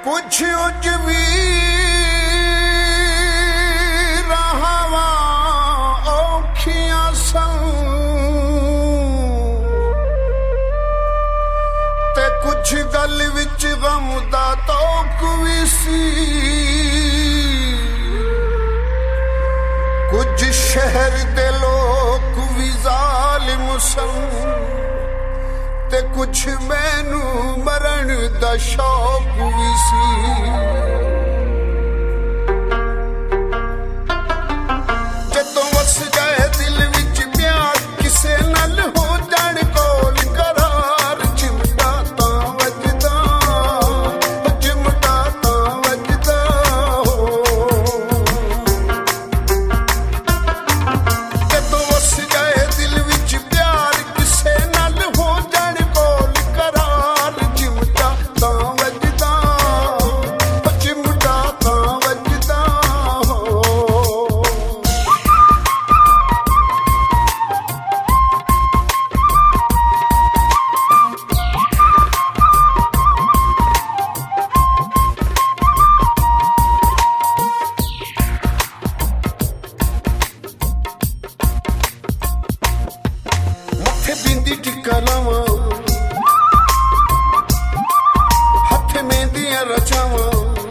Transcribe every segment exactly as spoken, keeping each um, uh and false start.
कुछ उजवी राहवा औखियां सन ते कुछ गल विच गम दा तौक भी सी। कुछ शहर दे लोग भी जालिम सन ते कुछ मैनू मरण दा शौक भी सी। जदों वस जाए दिल विच प्यार किसे नाल हो जाण कोल करार चिमटा तां वजदा चिमटा तां वजदा हो। जदों वस जाए दिल विच प्यार किसे नाल हो जाण कोल करार चिमटा तां वजदा चिमटा तां वजदा हो। मथे बिंदी टिक्का लावां हथ मेहंदियां रचावां।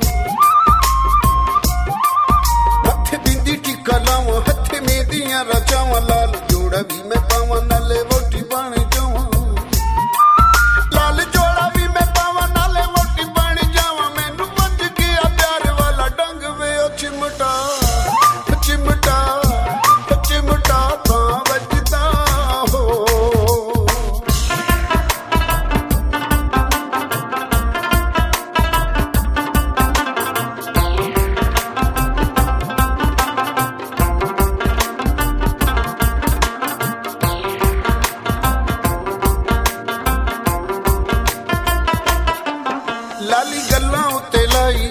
मथे बिंदी टिक्का लावां हथ मेहंदियां रचावां। लाल जोड़ा भी मैं पावां नाले वोटी बन जावां। लाल जोड़ा भी मैं पावां नाले वोटी बन जावां। मैनू बज गया प्यार वाला डंग वे ओ चिमटा चिमटा चिमटा तां वजदा हो। लाली गल्लां उत्ते लाई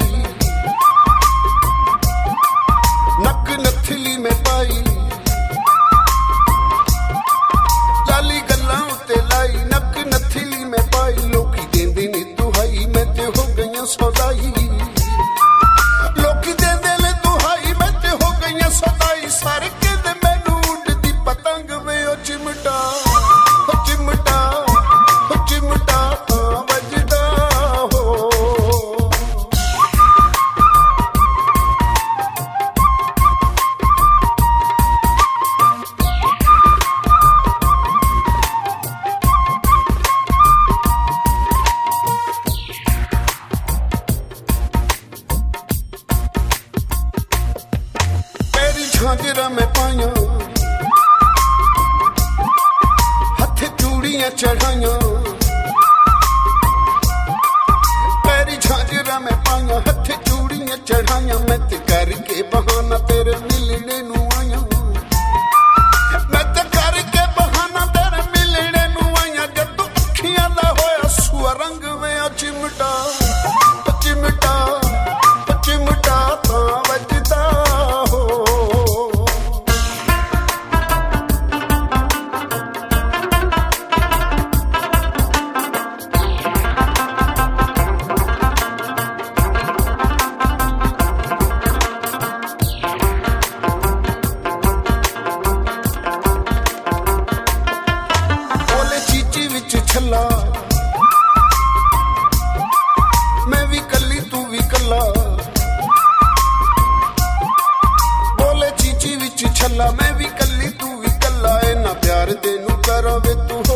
नक नथली में पाई। लाली गल्लां उत्ते लाई नक नथली में पाई। लोकी देंदे ने दुहाई मैं ते हो गईयां सौदाई। लोकी देंदे ने दुहाई मैं ते हो गईयां सौदाई। सारे कहंदे मैनू उड़दी पतंग वे ओ चिमटा ओ चिमटा ओ चिमटा तां वजदा हो। पैरी झांजरा में पाया हथ चूड़ियां चढ़ाइया। पैरी झांजरा में पाया हथ चूड़ियां चढ़ाइया। मैं ते करके बहाना तेरे मिलने नू आया। मैं ते करके बहाना तेरे मिलने नू आया। जदों अखियां दा होया सुआ रंग वे ओ चिमटा चिमटा चिमटा तां वजदा हो। बोले चीची विच छल्ला मैं भी कल्ली तू भी कल्ला। बोले चीची विच छल्ला मैं भी कल्ली तू भी कल्ला। इन्ना प्यार तेनू करां वे तू